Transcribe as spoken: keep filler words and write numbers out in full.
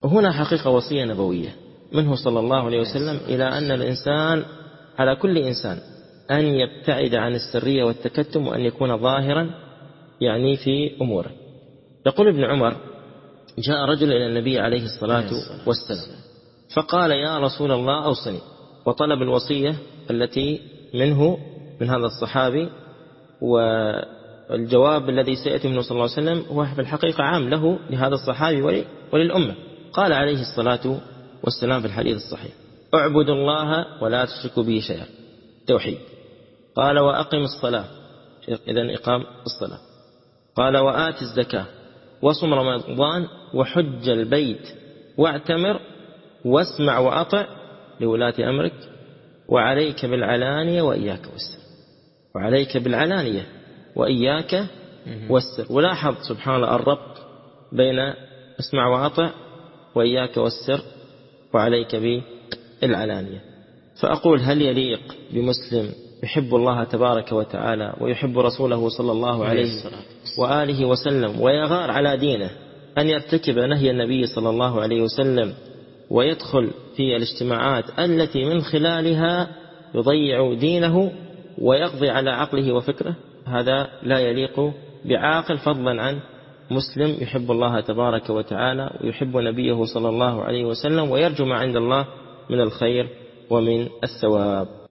وهنا حقيقة وصية نبوية منه صلى الله عليه وسلم إلى أن الإنسان على كل إنسان أن يبتعد عن السرية والتكتم وأن يكون ظاهرا يعني في أموره. يقول ابن عمر: جاء رجل إلى النبي عليه الصلاة والسلام فقال: يا رسول الله أوصني، وطلب الوصية التي منه من هذا الصحابي. والجواب الذي سيأتي منه صلى الله عليه وسلم هو في الحقيقة عام له لهذا الصحابي وللأمة. قال عليه الصلاة والسلام في الحديث الصحيح: اعبدوا الله ولا تشركوا به شيئا، توحيد. قال: وأقم الصلاة، إذن إقام الصلاة. قال: وآت الزكاة، وصم رمضان، وحج البيت، واعتمر، واسمع وأطع لولاة أمرك، وعليك بالعلانية وإياك والسر. وعليك بالعلانية وإياك والسر. ولاحظ سبحان الله الربط بين اسمع وأطع وإياك والسر وعليك بالعلانية. فأقول: هل يليق بمسلم يحب الله تبارك وتعالى ويحب رسوله صلى الله عليه وآله وسلم ويغار على دينه أن يرتكب نهي النبي صلى الله عليه وسلم ويدخل في الاجتماعات التي من خلالها يضيع دينه ويقضي على عقله وفكره؟ هذا لا يليق بعاقل، فضلا عن مسلم يحب الله تبارك وتعالى ويحب نبيه صلى الله عليه وسلم ويرجو ما عند الله من الخير ومن الثواب.